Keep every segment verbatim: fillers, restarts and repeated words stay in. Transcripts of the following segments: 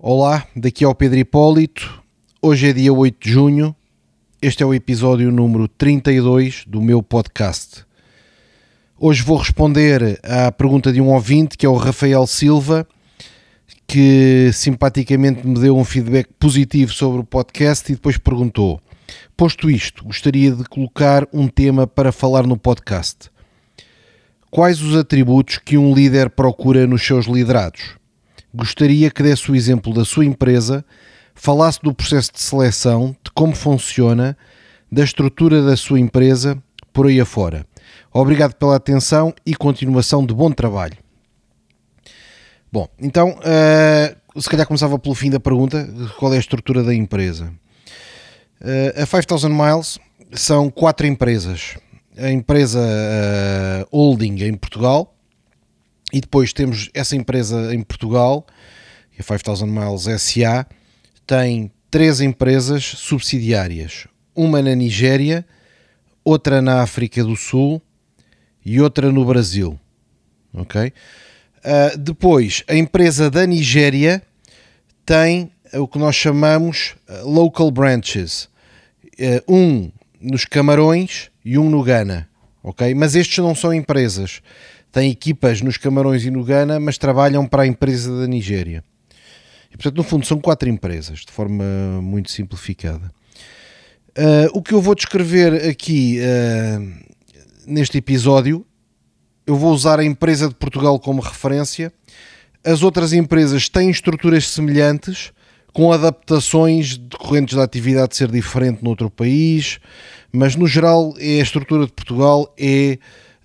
Olá, daqui é o Pedro Hipólito. Hoje é dia oito de junho. Este é o episódio número trinta e dois do meu podcast. Hoje vou responder à pergunta de um ouvinte, que é o Rafael Silva, que simpaticamente me deu um feedback positivo sobre o podcast e depois perguntou: posto isto, gostaria de colocar um tema para falar no podcast. Quais os atributos que um líder procura nos seus liderados? Gostaria que desse o exemplo da sua empresa, falasse do processo de seleção, de como funciona, da estrutura da sua empresa, por aí afora. Obrigado pela atenção e continuação de bom trabalho. Bom, então, uh, se calhar começava pelo fim da pergunta, qual é a estrutura da empresa? Uh, a five thousand Miles são quatro empresas. A empresa uh, holding em Portugal, e depois temos essa empresa em Portugal, a five thousand Miles S A, tem três empresas subsidiárias. Uma na Nigéria, outra na África do Sul e outra no Brasil. Ok? Uh, depois, a empresa da Nigéria tem o que nós chamamos local branches. Uh, um nos Camarões e um no Ghana. Ok? Mas estes não são empresas. Têm equipas nos Camarões e no Ghana, mas trabalham para a empresa da Nigéria. E, portanto, no fundo, são quatro empresas, de forma muito simplificada. Uh, o que eu vou descrever aqui uh, neste episódio, eu vou usar a empresa de Portugal como referência. As outras empresas têm estruturas semelhantes, com adaptações decorrentes da atividade ser diferente noutro país, mas, no geral, é a estrutura de Portugal é...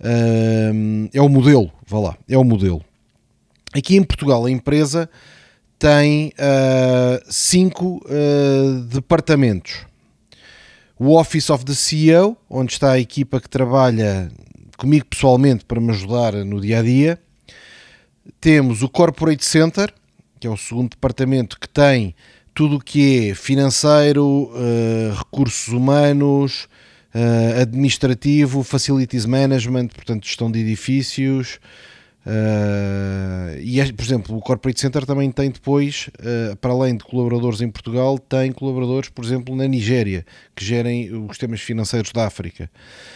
Uh, é o modelo, vá lá, é o modelo. Aqui em Portugal a empresa tem uh, cinco uh, departamentos. O Office of the C E O, onde está a equipa que trabalha comigo pessoalmente para me ajudar no dia a dia. Temos o Corporate Center, que é o segundo departamento, que tem tudo o que é financeiro, uh, recursos humanos, Uh, administrativo, facilities management, portanto gestão de edifícios, uh, e por exemplo o Corporate Center também tem depois, uh, para além de colaboradores em Portugal, tem colaboradores, por exemplo, na Nigéria, que gerem os temas financeiros da África.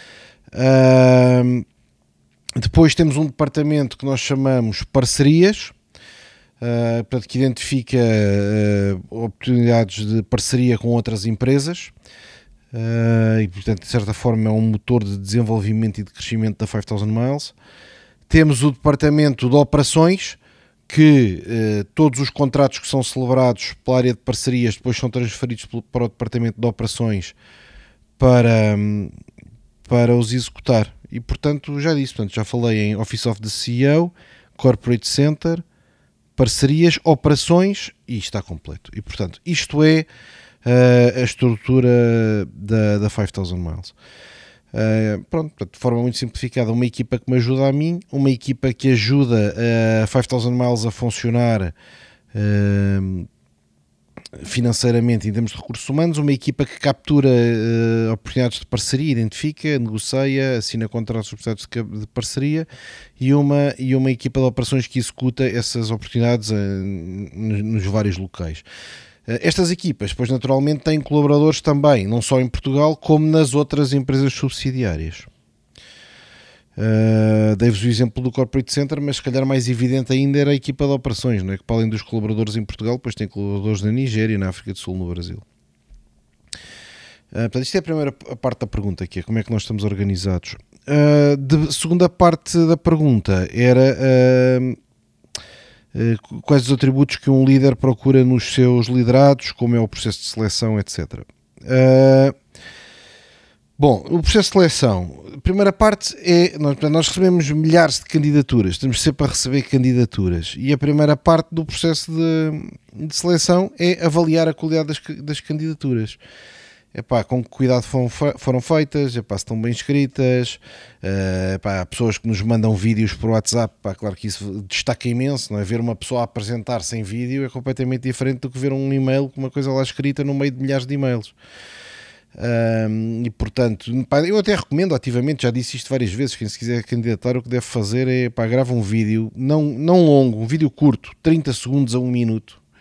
Uh, depois temos um departamento que nós chamamos parcerias, uh, portanto, que identifica uh, oportunidades de parceria com outras empresas. Uh, e portanto de certa forma é um motor de desenvolvimento e de crescimento da five thousand Miles. Temos o departamento de operações, que uh, todos os contratos que são celebrados pela área de parcerias depois são transferidos para o departamento de operações para, para os executar. E portanto já disse, portanto, já falei em Office of the C E O, Corporate Center, parcerias, operações, e está completo. E portanto isto é Uh, a estrutura da, da five thousand Miles. Uh, pronto, de forma muito simplificada, uma equipa que me ajuda a mim, uma equipa que ajuda a five thousand Miles a funcionar uh, financeiramente em termos de recursos humanos, uma equipa que captura uh, oportunidades de parceria, identifica, negocia, assina contratos de parceria, e uma, e uma equipa de operações que executa essas oportunidades uh, nos vários locais. Estas equipas, pois naturalmente, têm colaboradores também, não só em Portugal, como nas outras empresas subsidiárias. Uh, Dei-vos o exemplo do Corporate Center, mas se calhar mais evidente ainda era a equipa de operações, não é? Que para além dos colaboradores em Portugal, depois tem colaboradores na Nigéria, na África do Sul, no Brasil. Uh, portanto, isto é a primeira parte da pergunta, que é como é que nós estamos organizados. Uh, de, segunda parte da pergunta era... Uh, quais os atributos que um líder procura nos seus liderados, como é o processo de seleção, etcétera. Uh, bom, o processo de seleção, a primeira parte é, nós, nós recebemos milhares de candidaturas, estamos sempre a receber candidaturas, e a primeira parte do processo de, de seleção é avaliar a qualidade das, das candidaturas. Epá, com que cuidado foram, foram feitas, epá, se estão bem escritas, uh, epá, há pessoas que nos mandam vídeos por WhatsApp, epá, claro que isso destaca imenso, não é? Ver uma pessoa a apresentar-se em vídeo é completamente diferente do que ver um e-mail com uma coisa lá escrita no meio de milhares de e-mails. Um, e portanto, pá, eu até recomendo ativamente, já disse isto várias vezes, quem se quiser candidatar, o que deve fazer é, pá, grava um vídeo, não, não longo, um vídeo curto, trinta segundos a um minuto,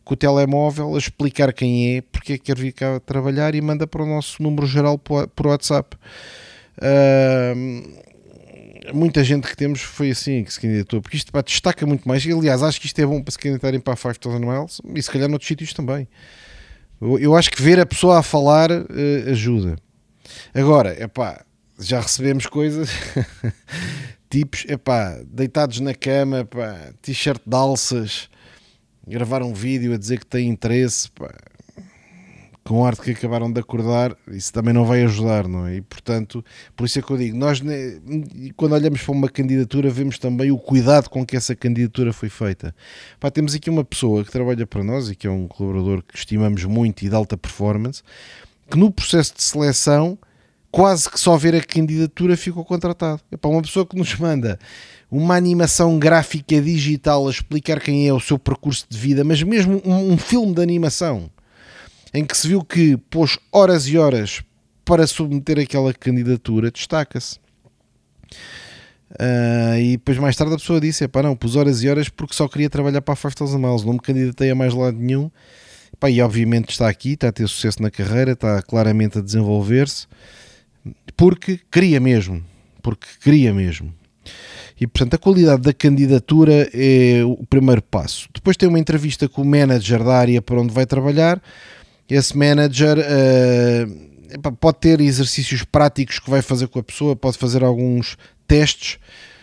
com o telemóvel a explicar quem é, porque é que quer vir cá trabalhar e manda para o nosso número geral por WhatsApp. Uh, muita gente que temos foi assim que se candidatou, porque isto pá, destaca muito mais, e aliás acho que isto é bom para se candidatarem para a five thousand miles e se calhar noutros sítios também. Eu, eu acho que ver a pessoa a falar uh, ajuda. Agora, epá, já recebemos coisas tipos, epá, deitados na cama, epá, t-shirt de alças, gravar um vídeo a dizer que tem interesse, epá, com arte que acabaram de acordar, isso também não vai ajudar, não é? E portanto, por isso é que eu digo, nós quando olhamos para uma candidatura vemos também o cuidado com que essa candidatura foi feita. Pá, temos aqui uma pessoa que trabalha para nós e que é um colaborador que estimamos muito e de alta performance, que no processo de seleção, quase que só ver a candidatura ficou contratado. É para uma pessoa que nos manda uma animação gráfica digital a explicar quem é o seu percurso de vida, mas mesmo um, um filme de animação, em que se viu que pôs horas e horas para submeter aquela candidatura, destaca-se. Uh, e depois mais tarde a pessoa disse, epá, não, pus horas e horas porque só queria trabalhar para a five thousand miles, não me candidatei a mais lado nenhum. Epá, e obviamente está aqui, está a ter sucesso na carreira, está claramente a desenvolver-se, porque queria mesmo, porque queria mesmo. E portanto a qualidade da candidatura é o primeiro passo. Depois tem uma entrevista com o manager da área para onde vai trabalhar. Esse manager uh, pode ter exercícios práticos que vai fazer com a pessoa, pode fazer alguns testes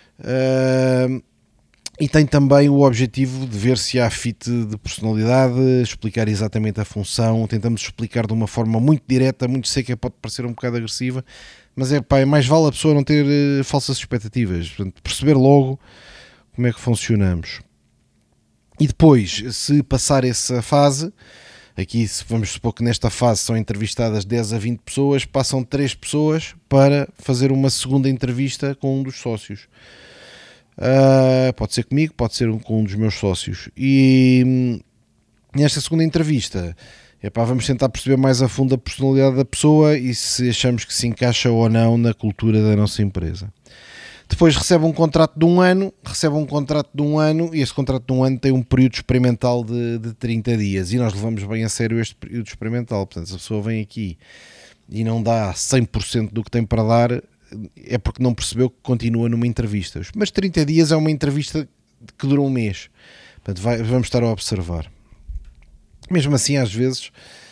uh, e tem também o objetivo de ver se há fit de personalidade, explicar exatamente a função. Tentamos explicar de uma forma muito direta, muito seca, pode parecer um bocado agressiva, mas é, pá, é mais vale a pessoa não ter uh, falsas expectativas, portanto, perceber logo como é que funcionamos. E depois, se passar essa fase, aqui vamos supor que nesta fase são entrevistadas dez a vinte pessoas, passam três pessoas para fazer uma segunda entrevista com um dos sócios. Uh, pode ser comigo, pode ser com um dos meus sócios. E nesta segunda entrevista, epá, vamos tentar perceber mais a fundo a personalidade da pessoa e se achamos que se encaixa ou não na cultura da nossa empresa. Depois recebe um contrato de um ano, recebe um contrato de um ano e esse contrato de um ano tem um período experimental de, de trinta dias e nós levamos bem a sério este período experimental. Portanto, se a pessoa vem aqui e não dá cem por cento do que tem para dar, é porque não percebeu que continua numa entrevista. Mas trinta dias é uma entrevista que dura um mês. Portanto, vai, vamos estar a observar. Mesmo assim, às vezes,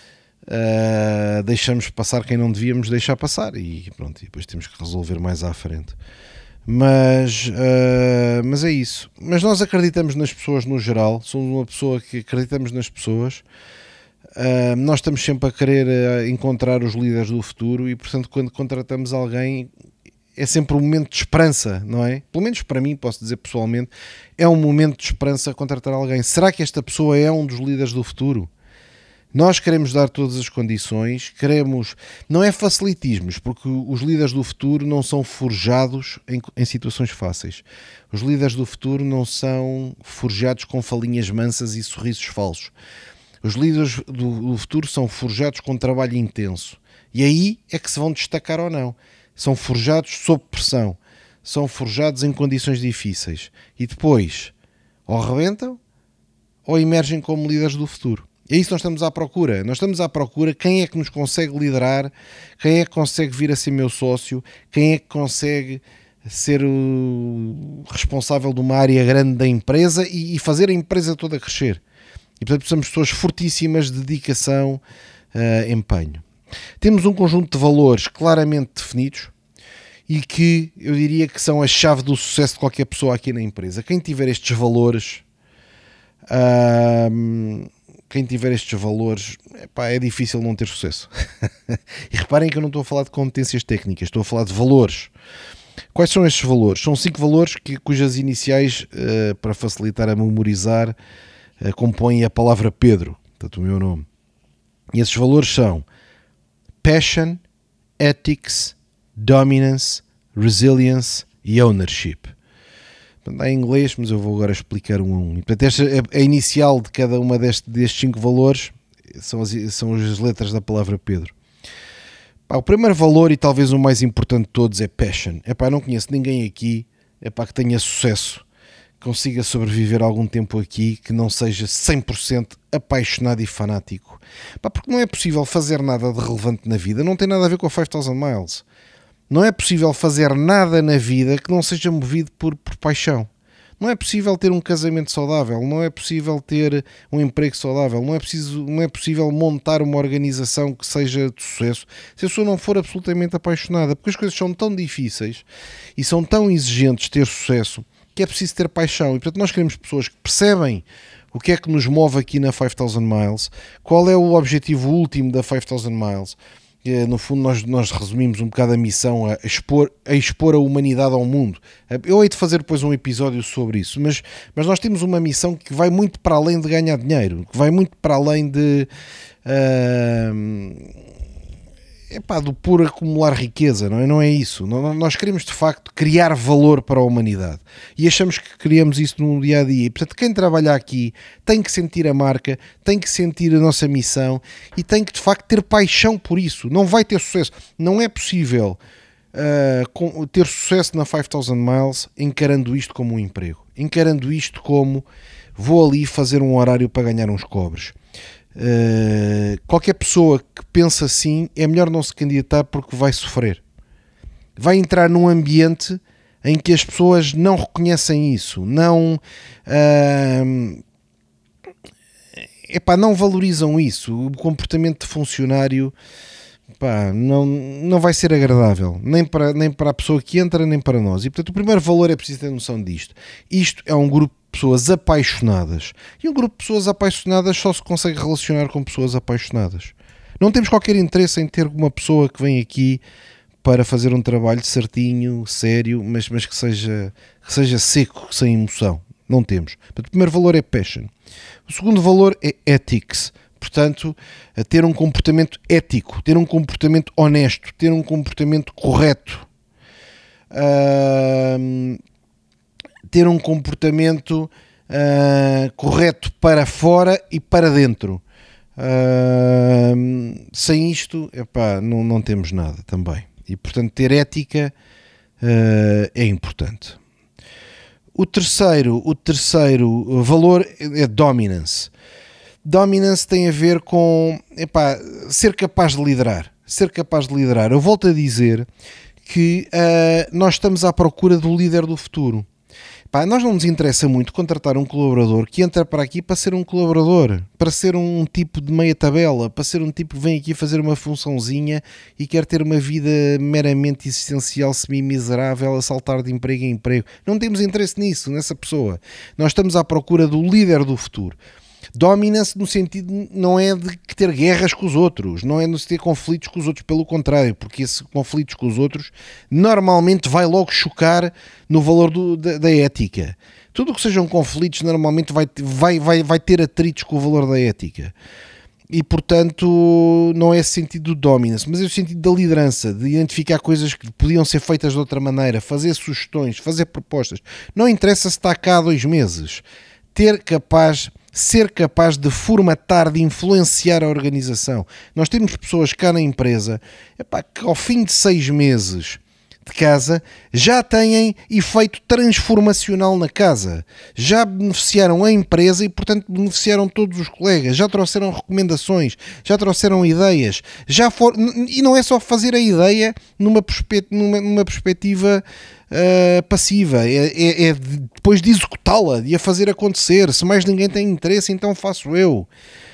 uh, deixamos passar quem não devíamos deixar passar e pronto, e depois temos que resolver mais à frente. Mas, uh, mas é isso. Mas nós acreditamos nas pessoas no geral, somos uma pessoa que acreditamos nas pessoas. Uh, nós estamos sempre a querer uh, encontrar os líderes do futuro e, portanto, quando contratamos alguém é sempre um momento de esperança, não é? Pelo menos para mim, posso dizer pessoalmente, é um momento de esperança contratar alguém. Será que esta pessoa é um dos líderes do futuro? Nós queremos dar todas as condições, queremos, não é facilitismos, porque os líderes do futuro não são forjados em, em situações fáceis. Os líderes do futuro não são forjados com falinhas mansas e sorrisos falsos. Os líderes do, do futuro são forjados com trabalho intenso. E aí é que se vão destacar ou não. São forjados sob pressão, são forjados em condições difíceis. E depois, ou rebentam, ou emergem como líderes do futuro. É isso que nós estamos à procura. Nós estamos à procura quem é que nos consegue liderar, quem é que consegue vir a ser meu sócio, quem é que consegue ser o responsável de uma área grande da empresa e fazer a empresa toda crescer. E portanto precisamos de pessoas fortíssimas de dedicação, uh, empenho. Temos um conjunto de valores claramente definidos e que eu diria que são a chave do sucesso de qualquer pessoa aqui na empresa. Quem tiver estes valores... Uh, Quem tiver estes valores, epá, é difícil não ter sucesso. E reparem que eu não estou a falar de competências técnicas, estou a falar de valores. Quais são estes valores? São cinco valores que, cujas iniciais, uh, para facilitar a memorizar, uh, compõem a palavra Pedro, portanto o meu nome. E esses valores são Passion, Ethics, Dominance, Resilience e Ownership. Está em inglês, mas eu vou agora explicar um a um. E, portanto, esta, a, a inicial de cada uma deste, destes cinco valores são as, são as letras da palavra Pedro. Pá, o primeiro valor, e talvez o mais importante de todos, é passion. Epá, não conheço ninguém aqui epá, que tenha sucesso, consiga sobreviver algum tempo aqui, que não seja cem por cento apaixonado e fanático. Pá, porque não é possível fazer nada de relevante na vida, não tem nada a ver com a five thousand Miles. Não é possível fazer nada na vida que não seja movido por, por paixão. Não é possível ter um casamento saudável, não é possível ter um emprego saudável, não é, preciso, não é possível montar uma organização que seja de sucesso se a pessoa não for absolutamente apaixonada, porque as coisas são tão difíceis e são tão exigentes ter sucesso que é preciso ter paixão. E portanto nós queremos pessoas que percebem o que é que nos move aqui na five thousand Miles, qual é o objetivo último da five thousand Miles. No fundo nós, nós resumimos um bocado a missão a expor, a expor a humanidade ao mundo. Eu hei de fazer depois um episódio sobre isso, mas, mas nós temos uma missão que vai muito para além de ganhar dinheiro, que vai muito para além de uh, epá, do puro acumular riqueza, não é? Não é isso. Nós queremos de facto criar valor para a humanidade e achamos que criamos isso no dia a dia. E, portanto, quem trabalha aqui tem que sentir a marca, tem que sentir a nossa missão e tem que de facto ter paixão por isso. Não vai ter sucesso. Não é possível uh, ter sucesso na five thousand Miles encarando isto como um emprego, encarando isto como vou ali fazer um horário para ganhar uns cobres. Uh, qualquer pessoa que pensa assim é melhor não se candidatar, porque vai sofrer, vai entrar num ambiente em que as pessoas não reconhecem isso, não uh, epá, não valorizam isso. O comportamento de funcionário, epá, não, não vai ser agradável nem para, nem para a pessoa que entra, nem para nós. E portanto o primeiro valor é preciso ter noção disto. Isto é um grupo pessoas apaixonadas, e um grupo de pessoas apaixonadas só se consegue relacionar com pessoas apaixonadas. Não temos qualquer interesse em ter uma pessoa que vem aqui para fazer um trabalho certinho, sério, mas, mas que, seja, que seja seco, sem emoção. Não temos. Portanto, o primeiro valor é passion. O segundo valor é ethics. Portanto, a ter um comportamento ético, ter um comportamento honesto, ter um comportamento correto. Uh, ter um comportamento uh, correto para fora e para dentro. Uh, sem isto, epá, não, não temos nada também. E, portanto, ter ética uh, é importante. O terceiro, o terceiro valor é dominance. Dominance tem a ver com epá, ser capaz de liderar. Ser capaz de liderar. Eu volto a dizer que uh, nós estamos à procura do líder do futuro. Pá, nós não nos interessa muito contratar um colaborador que entra para aqui para ser um colaborador, para ser um tipo de meia tabela, para ser um tipo que vem aqui fazer uma funçãozinha e quer ter uma vida meramente existencial, semi-miserável, a saltar de emprego em emprego. Não temos interesse nisso, nessa pessoa. Nós estamos à procura do líder do futuro. Dominance no sentido não é de ter guerras com os outros, não é de ter conflitos com os outros, pelo contrário, porque esses conflitos com os outros normalmente vai logo chocar no valor do, da, da ética. Tudo o que sejam conflitos normalmente vai, vai, vai, vai ter atritos com o valor da ética. E portanto não é esse sentido do dominance, mas é o sentido da liderança, de identificar coisas que podiam ser feitas de outra maneira, fazer sugestões, fazer propostas. Não interessa se está cá há dois meses. Ter capaz... Ser capaz de formatar, de influenciar a organização. Nós temos pessoas cá na empresa epá, que ao fim de seis meses de casa já têm efeito transformacional na casa. Já beneficiaram a empresa e, portanto, beneficiaram todos os colegas. Já trouxeram recomendações, já trouxeram ideias. Já for... E não é só fazer a ideia numa, perspe... numa, numa perspectiva... Uh, passiva, é, é, é depois de executá-la, de a fazer acontecer. Se mais ninguém tem interesse, então faço eu.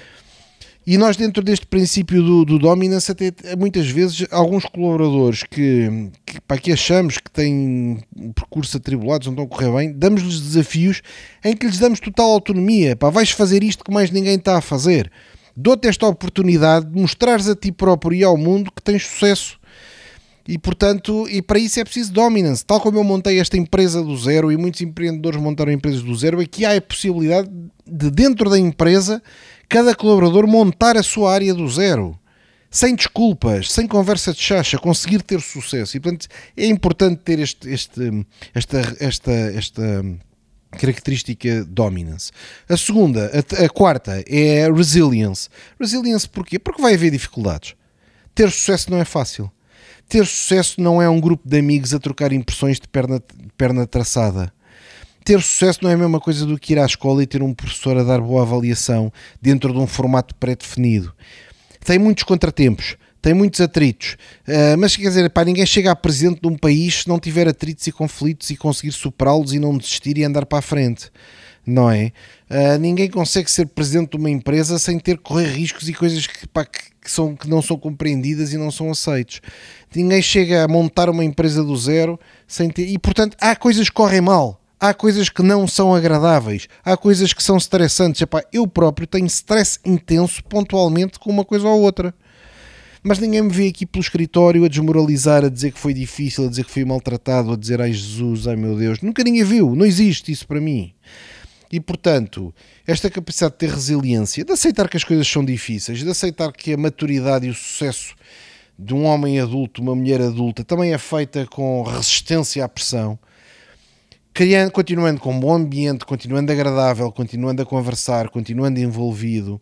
E nós, dentro deste princípio do, do dominance, até muitas vezes alguns colaboradores que, que, pá, que achamos que têm um percurso atribulados, não estão a correr bem, damos-lhes desafios em que lhes damos total autonomia. Pá, vais fazer isto que mais ninguém está a fazer. Dou-te esta oportunidade de mostrares a ti próprio e ao mundo que tens sucesso. E, portanto, e para isso é preciso dominance. Tal como eu montei esta empresa do zero e muitos empreendedores montaram empresas do zero, é que há a possibilidade de, dentro da empresa, cada colaborador montar a sua área do zero. Sem desculpas, sem conversa de chacha, conseguir ter sucesso. E, portanto, é importante ter este, este, esta, esta, esta característica dominance. A segunda, a, a quarta, é resilience. Resilience porquê? Porque vai haver dificuldades. Ter sucesso não é fácil. Ter sucesso não é um grupo de amigos a trocar impressões de perna, perna traçada. ter sucesso não é a mesma coisa do que ir à escola e ter um professor a dar boa avaliação dentro de um formato pré-definido. Tem muitos contratempos, tem muitos atritos, uh, mas quer dizer, pá, ninguém chega a presidente de um país se não tiver atritos e conflitos e conseguir superá-los e não desistir e andar para a frente, não é? Uh, ninguém consegue ser presidente de uma empresa sem ter que correr riscos e coisas que, pá, que, que, são, que não são compreendidas e não são aceitos. Ninguém chega a montar uma empresa do zero sem ter... E, portanto, há coisas que correm mal. Há coisas que não são agradáveis. Há coisas que são stressantes. Epá, eu próprio tenho stress intenso pontualmente com uma coisa ou outra. Mas ninguém me vê aqui pelo escritório a desmoralizar, a dizer que foi difícil, a dizer que fui maltratado, a dizer ai Jesus, ai meu Deus. Nunca ninguém viu. Não existe isso para mim. E, portanto, esta capacidade de ter resiliência, de aceitar que as coisas são difíceis, de aceitar que a maturidade e o sucesso de um homem adulto, uma mulher adulta, também é feita com resistência à pressão, criando, continuando com um bom ambiente, continuando agradável, continuando a conversar, continuando envolvido,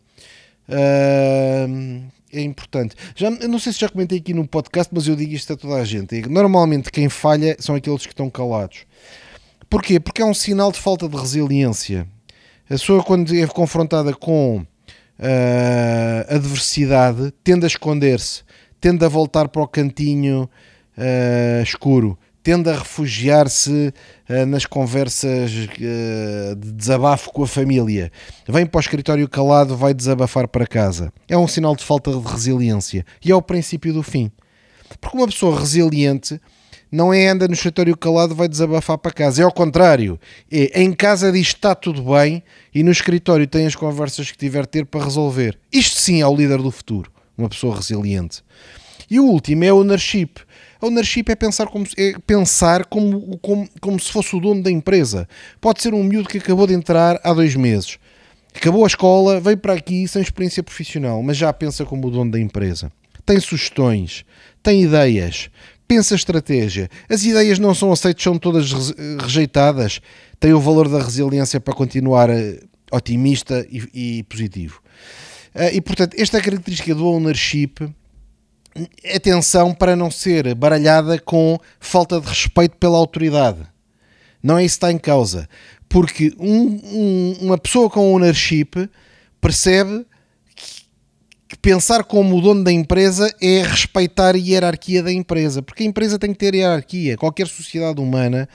uh, é importante. Já, eu não sei se já comentei aqui no podcast, mas eu digo isto a toda a gente. Normalmente quem falha são aqueles que estão calados. Porquê? Porque é um sinal de falta de resiliência. A pessoa, quando é confrontada com uh, adversidade, tende a esconder-se, tende a voltar para o cantinho uh, escuro, tende a refugiar-se uh, nas conversas uh, de desabafo com a família. Vem para o escritório calado, vai desabafar para casa. É um sinal de falta de resiliência. E é o princípio do fim. Porque uma pessoa resiliente não é anda no escritório calado vai desabafar para casa. É ao contrário. É em casa diz que está tudo bem e no escritório tem as conversas que tiver de ter para resolver. Isto sim é o líder do futuro. Uma pessoa resiliente. E o último é o ownership. A ownership é pensar, como, é pensar como, como, como se fosse o dono da empresa. Pode ser um miúdo que acabou de entrar há dois meses. Acabou a escola, veio para aqui sem experiência profissional, mas já pensa como o dono da empresa. Tem sugestões, tem ideias, pensa estratégia. As ideias não são aceitas, são todas rejeitadas. Tem o valor da resiliência para continuar otimista e, e positivo. E, portanto, esta característica do ownership, atenção para não ser baralhada com falta de respeito pela autoridade. Não é isso que está em causa. Porque um, um, uma pessoa com ownership percebe que, que pensar como o dono da empresa é respeitar a hierarquia da empresa. Porque a empresa tem que ter hierarquia. Qualquer sociedade humana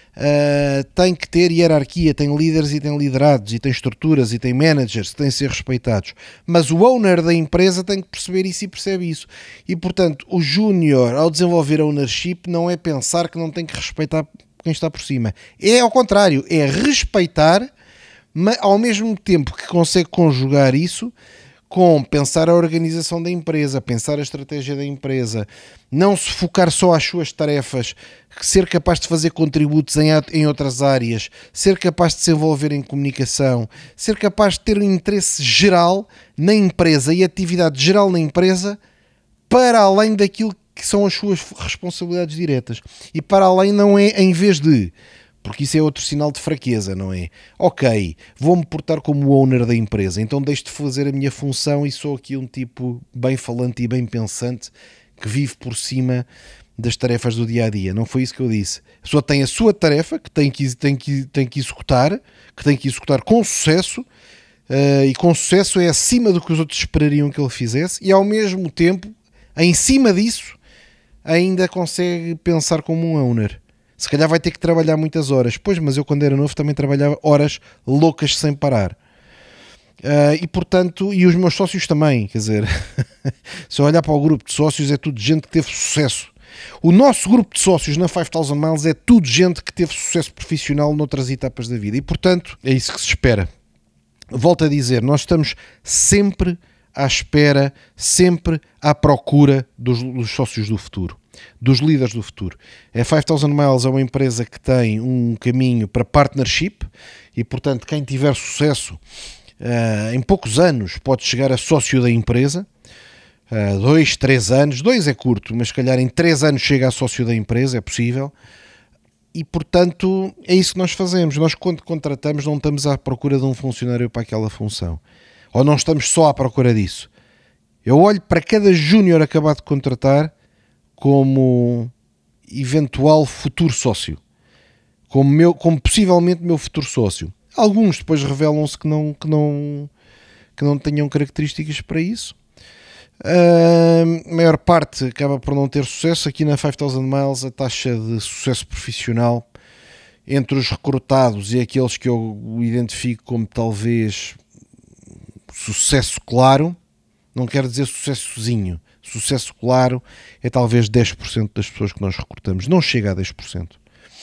uh, tem que ter hierarquia. Tem líderes e tem liderados, e tem estruturas e tem managers que têm de ser respeitados. Mas o owner da empresa tem que perceber isso e percebe isso. E, portanto, o júnior, ao desenvolver a ownership, não é pensar que não tem que respeitar quem está por cima. É ao contrário, é respeitar, mas ao mesmo tempo que consegue conjugar isso com pensar a organização da empresa, pensar a estratégia da empresa, não se focar só às suas tarefas, ser capaz de fazer contributos em, em outras áreas, ser capaz de se envolver em comunicação, ser capaz de ter um interesse geral na empresa e atividade geral na empresa para além daquilo que são as suas responsabilidades diretas. E para além não é em vez de, porque isso é outro sinal de fraqueza, não é? Ok, vou-me portar como o owner da empresa, então deixo de fazer a minha função e sou aqui um tipo bem falante e bem pensante que vive por cima das tarefas do dia-a-dia. Não foi isso que eu disse. A pessoa tem a sua tarefa que tem que, tem que, tem que executar, que tem que executar com sucesso, uh, e com sucesso é acima do que os outros esperariam que ele fizesse, e ao mesmo tempo, em cima disso, ainda consegue pensar como um owner. Se calhar vai ter que trabalhar muitas horas. Pois, mas eu quando era novo também trabalhava horas loucas sem parar. Uh, e portanto, e os meus sócios também, quer dizer, se eu olhar para o grupo de sócios é tudo gente que teve sucesso. O nosso grupo de sócios na five thousand Miles é tudo gente que teve sucesso profissional noutras etapas da vida. E portanto, é isso que se espera. Volto a dizer, nós estamos sempre à espera, sempre à procura dos, dos sócios do futuro, dos líderes do futuro. A five thousand Miles é uma empresa que tem um caminho para partnership e, portanto, quem tiver sucesso uh, em poucos anos pode chegar a sócio da empresa. Uh, dois, três anos, dois é curto, mas se calhar em três anos chega a sócio da empresa, é possível. E, portanto, é isso que nós fazemos. Nós, quando contratamos, não estamos à procura de um funcionário para aquela função. Ou não estamos só à procura disso. Eu olho para cada júnior acabado de contratar como eventual futuro sócio. como, meu, como possivelmente meu futuro sócio. Alguns depois revelam-se que não, que, não, que não tenham características para isso. Uh, a maior parte acaba por não ter sucesso. Aqui na five thousand Miles a taxa de sucesso profissional entre os recrutados e aqueles que eu identifico como talvez sucesso claro, não quero dizer sucessozinho, sucesso claro é talvez dez por cento das pessoas que nós recrutamos, não chega a dez por cento.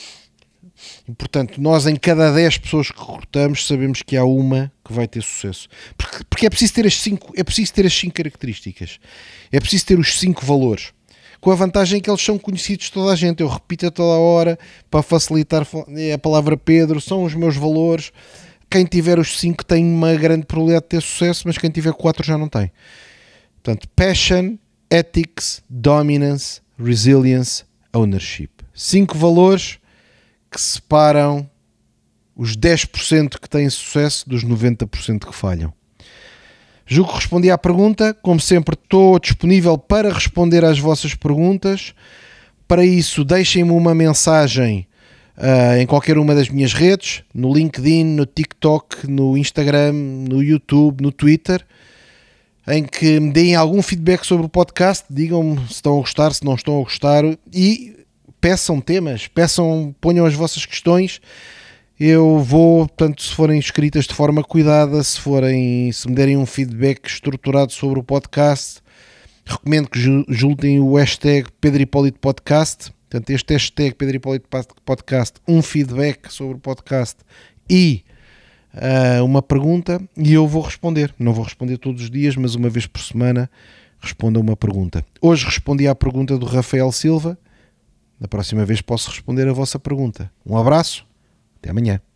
E, portanto, nós em cada dez pessoas que recrutamos sabemos que há uma que vai ter sucesso. Porque, porque é preciso ter as cinco, é preciso ter as cinco características. É preciso ter os cinco valores. Com a vantagem que eles são conhecidos de toda a gente. Eu repito a toda a hora para facilitar a palavra Pedro, são os meus valores. Quem tiver os cinco tem uma grande probabilidade de ter sucesso, mas quem tiver quatro já não tem. Portanto, passion, ethics, dominance, resilience, ownership. Cinco valores que separam os dez por cento que têm sucesso dos noventa por cento que falham. Julgo que respondi à pergunta. Como sempre, estou disponível para responder às vossas perguntas. Para isso, deixem-me uma mensagem uh, em qualquer uma das minhas redes, no LinkedIn, no TikTok, no Instagram, no YouTube, no Twitter, em que me deem algum feedback sobre o podcast, digam-me se estão a gostar, se não estão a gostar e peçam temas, peçam, ponham as vossas questões. Eu vou, portanto, se forem escritas de forma cuidada, se forem, se me derem um feedback estruturado sobre o podcast, recomendo que juntem o hashtag Pedro Hipólito Podcast. Portanto, este hashtag Pedro Hipólito Podcast, um feedback sobre o podcast e uh, uma pergunta, e eu vou responder. Não vou responder todos os dias, mas uma vez por semana respondo a uma pergunta. Hoje respondi à pergunta do Rafael Silva. Da próxima vez posso responder a vossa pergunta. Um abraço, até amanhã.